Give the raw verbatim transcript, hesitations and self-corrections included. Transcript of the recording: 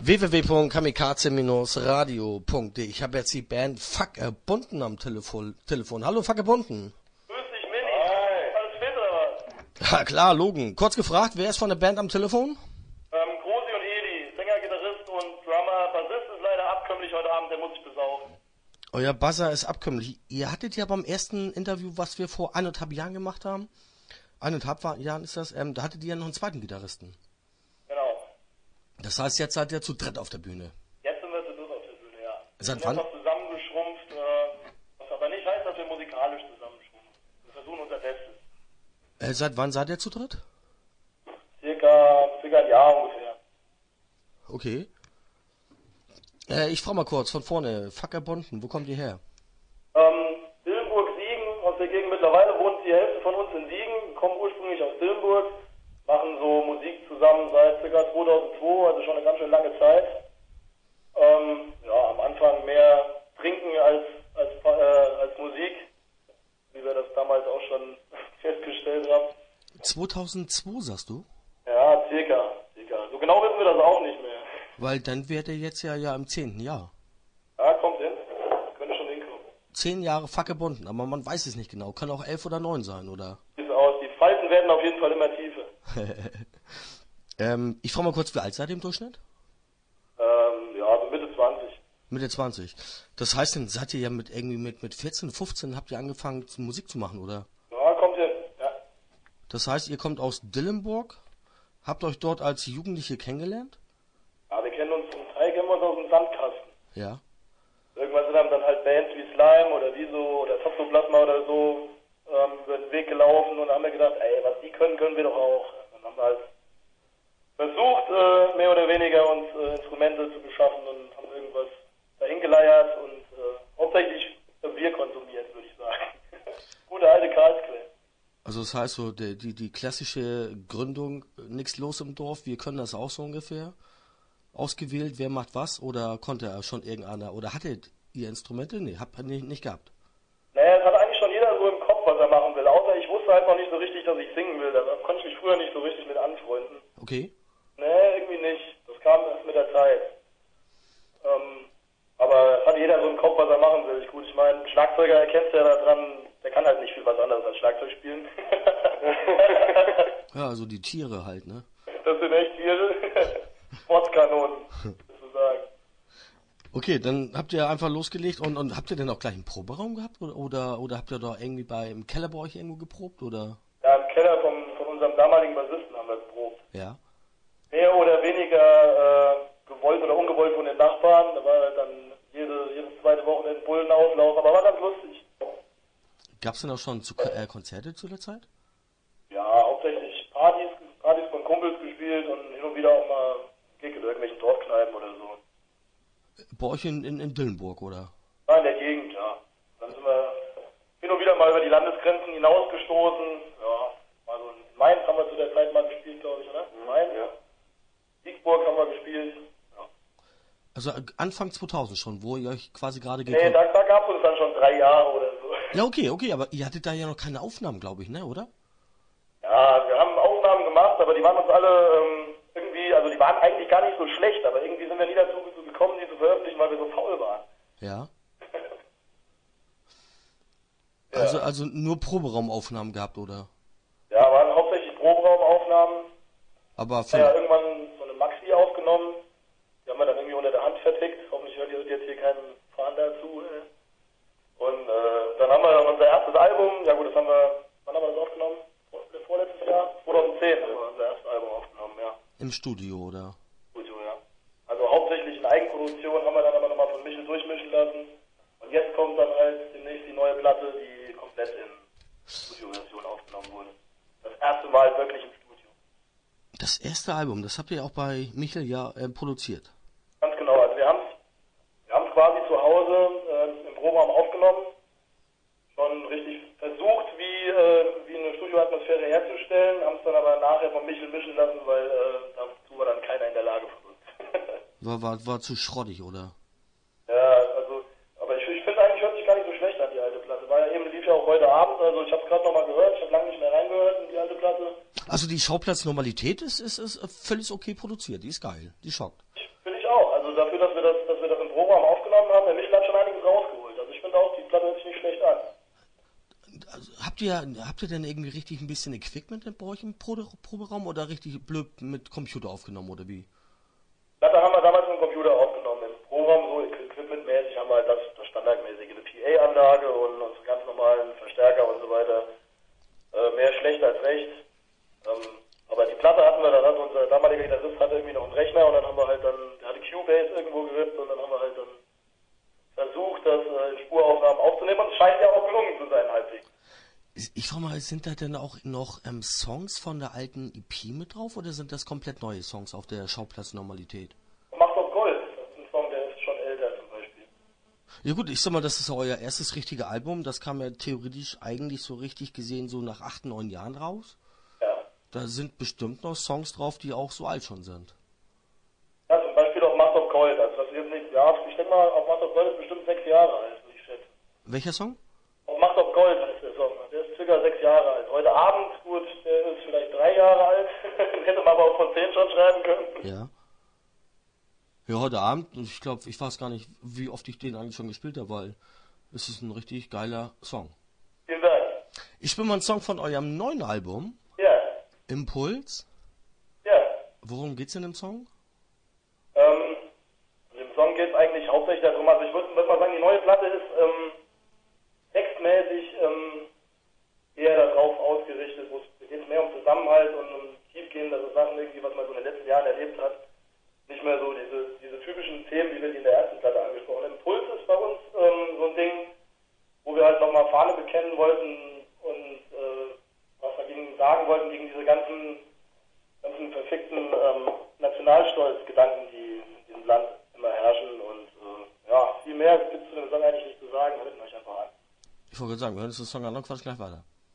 w w w punkt kamikaze Bindestrich radio punkt de. Ich habe jetzt die Band Vaggebunden am Telefon. Telefon. Hallo Vaggebunden. Grüß dich, Mini. Hi. Alles fit oder was? Ja klar, Logan. Kurz gefragt, wer ist von der Band am Telefon? Ähm, Grosi und Edi. Sänger, Gitarrist und Drummer. Bassist ist leider abkömmlich heute Abend, der muss sich besaufen. Euer Buzzer ist abkömmlich. Ihr hattet ja beim ersten Interview, was wir vor eineinhalb Jahren gemacht haben, eineinhalb Jahren ist das, ähm, da hattet ihr ja noch einen zweiten Gitarristen. Genau. Das heißt, jetzt seid ihr zu dritt auf der Bühne. Jetzt sind wir zu dritt auf der Bühne, ja. Wir Seit sind wann? einfach zusammengeschrumpft, äh, was aber nicht heißt, dass wir musikalisch zusammenschrumpfen. Wir versuchen unser Bestes. Äh, seit wann seid ihr zu dritt? Circa, circa ein Jahr ungefähr. Okay. Äh, ich frage mal kurz, von vorne, Vaggebunden, wo kommt ihr her? Ähm, Dillenburg, Siegen, aus der Gegend. Mittlerweile wohnt die Hälfte von uns in Siegen, kommen ursprünglich aus Dillenburg, machen so Musik zusammen seit ca. zweitausendzwei, also schon eine ganz schön lange Zeit. Ähm, ja, am Anfang mehr trinken als, als, äh, als Musik, wie wir das damals auch schon festgestellt haben. zweitausendzwei sagst du? Ja, circa, circa. So genau wissen wir das auch nicht mehr. Weil dann wärt ihr jetzt ja, ja im zehnten Jahr. Ja, kommt hin. Könnte schon hinkommen. Zehn Jahre Vaggebunden, aber man weiß es nicht genau. Kann auch elf oder neun sein, oder? Sieht aus. Die Falten werden auf jeden Fall immer tiefer. ähm, ich frage mal kurz, wie alt seid ihr im Durchschnitt? Ähm, ja, so Mitte zwanzig. Mitte zwanzig. Das heißt, dann seid ihr ja mit irgendwie mit, mit vierzehn, fünfzehn habt ihr angefangen, Musik zu machen, oder? Ja, kommt hin. Ja. Das heißt, ihr kommt aus Dillenburg, habt euch dort als Jugendliche kennengelernt? Ja, wir kennen uns, zum Teil kennen wir uns aus dem Sandkasten. Ja. Irgendwann sind dann halt Bands wie Slime oder Wieso oder Toxoplasma oder so ähm, über den Weg gelaufen und haben wir gedacht, ey, was die können, können wir doch auch. Dann haben wir halt versucht, äh, mehr oder weniger uns äh, Instrumente zu beschaffen und haben irgendwas dahin geleiert und äh, hauptsächlich Bier konsumiert, würde ich sagen. Gute alte Karlsquelle. Also das heißt so, die, die, die klassische Gründung, nichts los im Dorf, wir können das auch so ungefähr. Ausgewählt, wer macht was, oder konnte schon irgendeiner, oder hattet ihr Instrumente? Nee, habt ihr nicht, nicht gehabt. Naja, es hat eigentlich schon jeder so im Kopf, was er machen will, außer ich wusste halt noch nicht so richtig, dass ich singen will, da konnte ich mich früher nicht so richtig mit anfreunden. Okay. Nee, irgendwie nicht, das kam erst mit der Zeit. Ähm, aber es hat jeder so im Kopf, was er machen will. Ich, gut, ich meine, Schlagzeuger erkennst du ja daran, der kann halt nicht viel was anderes als Schlagzeug spielen. Ja, also die Tiere halt, ne? Das sind echt Tiere. Sportskanonen, sozusagen. Okay, dann habt ihr einfach losgelegt und, und habt ihr denn auch gleich einen Proberaum gehabt oder, oder oder habt ihr da irgendwie bei im Keller bei euch irgendwo geprobt oder? Ja, im Keller vom, von unserem damaligen Bassisten haben wir geprobt. Ja. Mehr oder weniger äh, gewollt oder ungewollt von den Nachbarn. Da war dann jede, jedes zweite Wochenende Bullenauflauf, aber war ganz lustig. Gab es denn auch schon zu, äh, Konzerte zu der Zeit? Ja, hauptsächlich Partys, Partys von Kumpels gespielt und hin und wieder auch mal Gig in irgendwelchen Dorfkneipen oder so. Bei euch in, in, in Dillenburg, oder? Ja, in der Gegend, ja. Dann sind wir hin und wieder mal über die Landesgrenzen hinausgestoßen. Ja, also in Mainz haben wir zu der Zeit mal gespielt, glaube ich, oder? In Mainz, ja. Siegburg haben wir gespielt. Ja. Also Anfang zweitausend schon, wo ihr euch quasi gerade Nee, da, da gab es uns dann schon drei Jahre oder so. Ja, okay, okay, aber ihr hattet da ja noch keine Aufnahmen, glaube ich, ne, oder? Ja, wir haben Aufnahmen gemacht, aber die waren uns alle ähm, irgendwie, also die waren eigentlich gar nicht so schlecht, aber irgendwie sind wir nie dazu gekommen, die zu veröffentlichen, weil wir so faul waren. Ja. Ja. Also, also nur Proberaumaufnahmen gehabt, oder? Ja, waren hauptsächlich Proberaumaufnahmen. Aber für Ja, irgendwann so eine Maxi aufgenommen. Die haben wir dann irgendwie unter der Hand vertickt. Hoffentlich hört ihr jetzt hier keinen Fahnder zu. Äh. Und äh, dann haben wir dann unser erstes Album, ja gut, das haben wir, wann haben wir das aufgenommen? Vor, vorletztes Jahr? zweitausendzehn haben wir unser erstes Album aufgenommen, ja. im Studio, oder? Studio, ja. Also hauptsächlich in Eigenproduktion haben wir dann aber nochmal von Michel durchmischen lassen. Und jetzt kommt dann halt demnächst die neue Platte, die komplett in Studioversion aufgenommen wurde. Das erste Mal wirklich im Studio. Das erste Album, das habt ihr auch bei Michel ja äh, produziert. Ganz genau, also wir haben es wir haben's quasi zu Hause äh, im Proberaum aufgenommen. Schon richtig versucht, wie, äh, wie eine Studioatmosphäre herzustellen, haben es dann aber nachher von Michel mischen lassen, weil äh, dazu war dann keiner in der Lage von uns. War, war, war zu schrottig, oder? Ja, also, aber ich, ich finde eigentlich hört sich gar nicht so schlecht an, die alte Platte. War ja eben, lief ja auch heute Abend, also ich habe es gerade nochmal gehört, ich habe lange nicht mehr reingehört in die alte Platte. Also die Schauplatz Normalität ist, ist, ist völlig okay produziert, die ist geil, die schockt. Finde ich auch. Also dafür, dass wir das, dass wir das im Proberaum aufgenommen haben, der Michel hat schon einiges rausgeholt. Also ich finde auch, die Platte hört sich nicht schlecht an. Also, habt ihr habt ihr denn irgendwie richtig ein bisschen Equipment bei euch im Pro Proberaum oder richtig blöd mit Computer aufgenommen oder wie? Platte haben wir damals mit dem Computer aufgenommen. Im Proberaum so equipmentmäßig haben wir halt das, das standardmäßige, eine P A-Anlage und unsere ganz normalen Verstärker und so weiter. Äh, mehr schlecht als recht. Ähm, aber die Platte hatten wir, dann hat unser damaliger Gitarrist hatte irgendwie noch einen Rechner und dann haben wir halt dann, der hatte Cubase irgendwo gerippt und dann haben wir halt dann versucht, das äh, in Spuraufnahmen aufzunehmen und es scheint ja auch gelungen zu sein, halbwegs. Ich frage mal, sind da denn auch noch ähm, Songs von der alten E P mit drauf oder sind das komplett neue Songs auf der Schauplatz Normalität? Macht auf Gold, das ist ein Song, der ist schon älter zum Beispiel. Ja gut, ich sag mal, das ist euer erstes richtige Album. Das kam ja theoretisch eigentlich so richtig gesehen so nach acht, neun Jahren raus. Ja. Da sind bestimmt noch Songs drauf, die auch so alt schon sind. Ja, zum Beispiel auch Macht auf Gold. Also das ist jetzt nicht, ja, ich denke mal, auf Macht auf Gold ist bestimmt sechs Jahre alt, würde ich schätzen. Welcher Song? Auf Macht auf Gold heißt der Song. Der ist circa sechs Jahre alt. Heute Abend, gut, der ist vielleicht drei Jahre alt. Den hätte man aber auch von zehn schon schreiben können. Ja. Ja, heute Abend, ich glaube, ich weiß gar nicht, wie oft ich den eigentlich schon gespielt habe, weil es ist ein richtig geiler Song. Vielen Dank. Ich spiele mal einen Song von eurem neuen Album, Ja. Impuls. Ja. Worum geht's in dem Song? Ähm, in dem Song geht es eigentlich hauptsächlich darum, also ich würde würd mal sagen, die neue Platte ist ähm, textmäßig ähm, eher darauf ausgerichtet, wo es geht mehr um Zusammenhalt und um tiefgehendere Sachen irgendwie, was man so in den letzten Jahren erlebt hat. Nicht mehr so diese, diese typischen Themen, wie wir die in der ersten Platte angesprochen haben. Impuls ist bei uns ähm, so ein Ding, wo wir halt nochmal Fahne bekennen wollten und äh, was dagegen sagen wollten, gegen diese ganzen, ganzen verfickten ähm, Nationalstolz-Gedanken, die in diesem Land immer herrschen. Und äh, ja, viel mehr gibt es zu dem Song eigentlich nicht zu sagen. Hört ihn euch einfach an. Ich wollte gerade sagen, wir hören uns den Song an und quatschen gleich weiter.